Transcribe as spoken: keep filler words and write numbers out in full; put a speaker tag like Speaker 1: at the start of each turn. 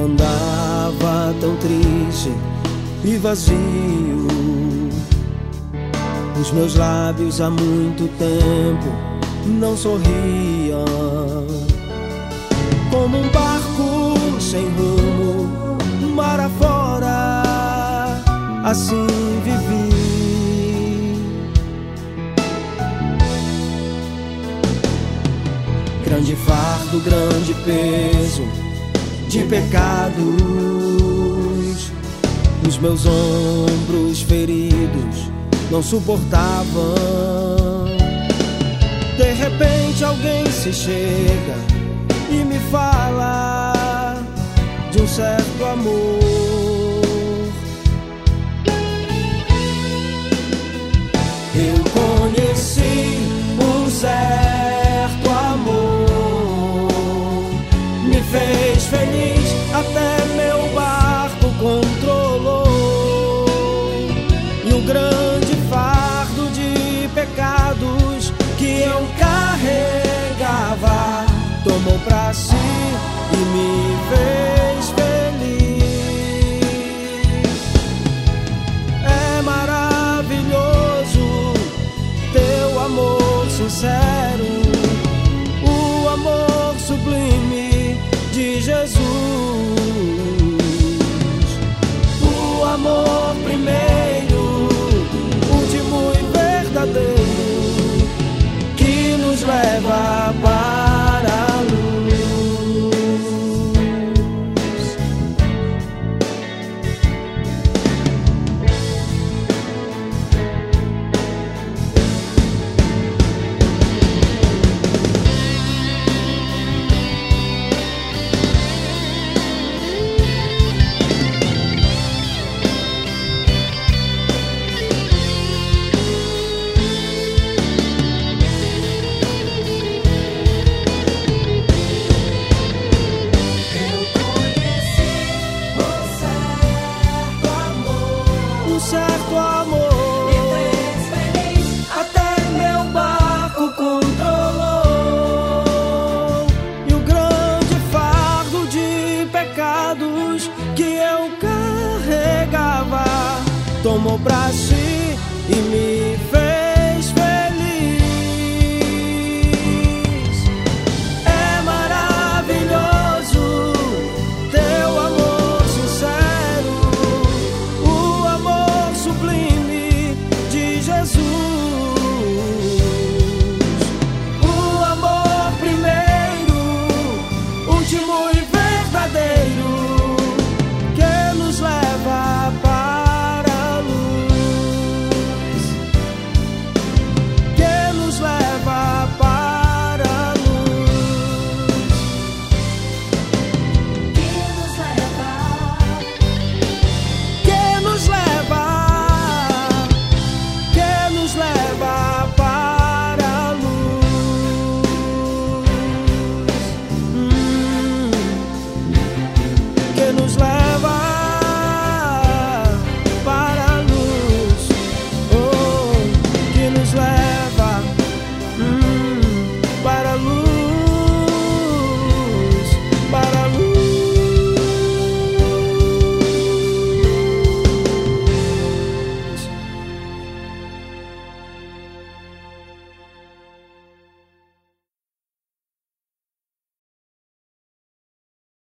Speaker 1: andava tão triste e vazio. Os meus lábios há muito tempo não sorriam. Como um barco sem rumo, mar afora, assim vivi. Grande fardo, grande peso de pecados, os meus ombros feridos não suportavam. De repente alguém se chega e me fala de um certo amor. Eu conheci um certo amor, me fez feliz, até meu barco controlou. E o grande fardo de pecados que eu carregava tomou pra si e me fez feliz. É maravilhoso teu amor sincero, o amor sublime de Jesus, o amor primeiro, último e verdadeiro, que nos leva para a luz. Um certo amor me fez feliz, até meu barco controlou. E o grande fardo de pecados que eu carregava tomou pra si e me fez